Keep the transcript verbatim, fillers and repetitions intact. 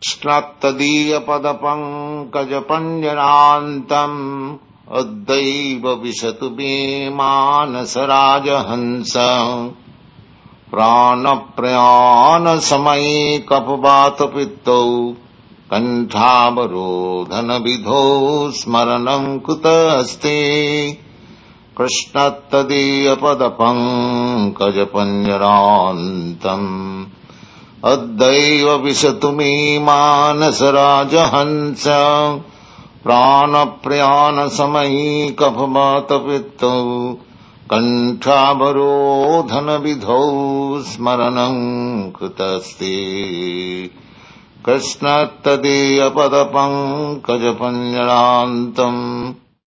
कृष्णत्तदीयपदपङ्कजपञ्जरान्तम् अद्यैव विशतु मे मानसराजहंस प्राणप्रयाणसमये कफवातपित्तौ कण्ठावरोधनविधौ स्मरणं कुतस्ते कृष्णत्तदीयपदपङ्कजपञ्जरान्तम् अद्यैव विशतु मे मानसराजहंस प्राणप्रयाणसमये कफवातपित्तौ कण्ठावरोधनविधौ स्मरणं कुतस्ते कृष्णत्तदीयपदपङ्कजपञ्जरान्तम्